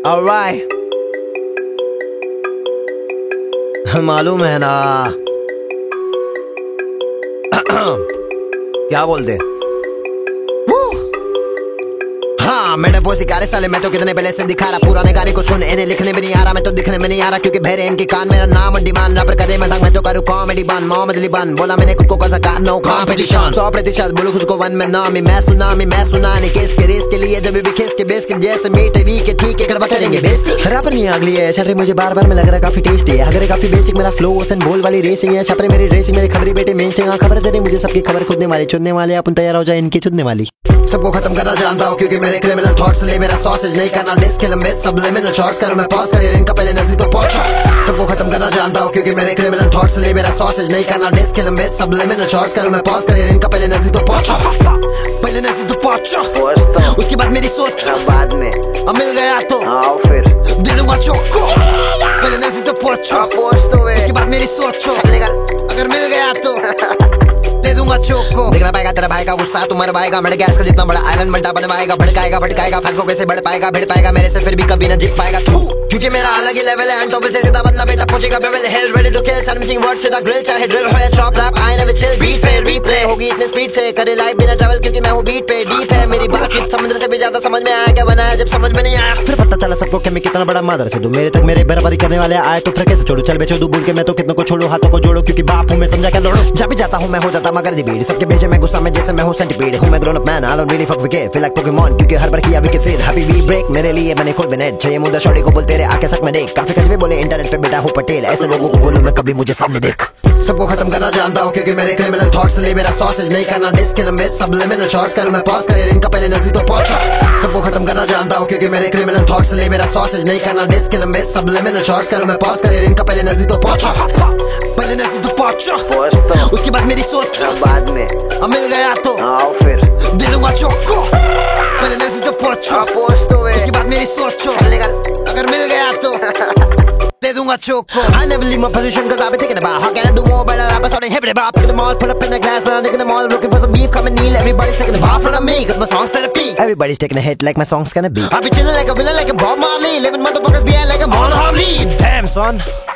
Alright. मालूम है ना क्या बोलते हाँ मैंने वो सिकारे साले मैं तो कितने पहले से दिखा रहा पुराने गाने को सुन इन्हें लिखने में नहीं आ रहा मैं तो दिखने में नहीं आ रहा क्योंकि बहरे इनके कान मेरा नाम डिमांड रैपर करे मजाक मैं तो करूँ कॉमेडी बन मोहम्मद अली बन बोला मैंने खुद को कसा कार नो कॉम्पिटिशन 100% बोलूं खुद को वन में नामी मैं सुनानी केस के रेस के लिए जब भी किस के बेस के जैसे मीठे वी के ठीक है करवा करेंगे बेइज्जती रैपर नहीं अगली है चल रही मुझे बार बार में लग रहा काफी टेस्टी है अगर काफी बेसिक मेरा फ्लो एंड बोल वाली रेसिंग है छपरे मेरी ड्रेसिंग मेरी खबरी बेटे मेन स्ट्रिंग खबर दे मुझे सबकी खबर खुदने वाली चुनने वाले अपन तैयार हो जाए इनकी चुनने वाली सबको खत्म करना जानता हूँ क्योंकि मेरे क्रिमिनल थॉट्स ले मेरा सॉसेज नहीं करना डिस्क लंबे सबलिमिनल शॉट्स करूँ मैं पॉज करियर इनका पहले नजदीक तो पहुंचा सबको खत्म करना जानता हूँ क्योंकि मेरे क्रिमिनल थॉट्स ले मेरा सॉसेज नहीं करना डिस्क लंबे सबलिमिनल शॉट्स करूँ मैं पॉज करियर इनका पहले नजदीक तो पहुंचा पहले नजदीक तो पहुंचा उसके बाद मेरी सोच बाद में अब मिल गया तो आओ फिर दे दूंगा चौको पहले नजदीक तो पहुंचा उसके बाद मेरी सोच अगर मिल गया तो दे दूंगा चौको देखना पाएगा तेरा भाई का गुस्सा तू मर पाएगा मेरे गैस का जितना बड़ा आयरन बनता बनवाएगा भड़काएगा भटकाएगा फैसलों पे से बढ़ पाएगा भिड़ पाएगा मेरे से फिर भी कभी ना जीत पाएगा तू क्योंकि मेरा अलग ही लेवल है एंटोपल से सीधा बदला बेटा पहुंचेगा बेवल हेल रेडी टू किल सर मिसिंग वर्ड से द ग्रिल चाहे ड्रिल हो या chop rap I never chill beat पे रीप्ले होगी इतने स्पीड से करे लाइव बिना ट्रैवल क्योंकि मैं हूं बीट पे डीप है मेरी बातचीत समुद्र से भी ज्यादा समझ में आया क्या बनाया जब समझ में नहीं आया फिर पता चला सबको कि मैं कितना बड़ा मादर से दूं मेरे तक मेरे बराबरी करने वाले आए तो फिर कैसे छोड़ू चल बेचो दूं बोल के मैं तो कितनों को छोड़ू हाथों को जोड़ो क्योंकि बाप हूं मैं समझा क्या लड़ो जब भी जाता हूं मैं हो जाता मगर दी भीड़ सबके भेजे मैं गुस्सा में जैसे मैं हूं सेंटीपीड हूं मैं grown up man I don't really fuck with feel like Pokemon क्योंकि हर बार किया भी किसी हैप्पी वी ब्रेक मेरे लिए बने खुद बनेट चाहिए मुद्दा छोड़ी को बोल तेरे आके सक में देख काफी कजवे बोले इंटरनेट पे बेटा हूं पटेल ऐसे लोगों को बोलूं मैं कभी मुझे सामने देख सबको खत्म करना जानता हूं क्योंकि मेरे क्रिमिनल थॉट्स ले मेरा सॉसेज नहीं करना डिस्क लंबे सबलिमिनल शॉट्स करूं मैं पॉज करियर इनका पहले नजदीक तो पहुंचा सबको खत्म करना जानता हूं क्योंकि मेरे क्रिमिनल थॉट्स ले मेरा सॉसेज नहीं करना डिस्क लंबे सबलिमिनल शॉट्स करूं मैं पॉज करियर इनका पहले नजदीक तो पहुंचा पहले नजदीक तो पहुंचा उसके बाद मेरी सोच बाद में अब मिल गया तो आओ फिर दे दूंगा चौको पहले नजदीक तो पहुंचा उसके बाद मेरी सोच अगर मिल गया तो दे दूंगा चौको I never leave my position cause I've been thinking about how can I do more better rappers starting heavy about picking them all pull up in the glass now nigga them all looking for some beef come and kneel everybody's taking a bar from me cause my song's therapy everybody's taking a hit like my song's gonna be I be chilling like a villain like a Bob Marley living motherfuckers behind like a Mono Harley damn son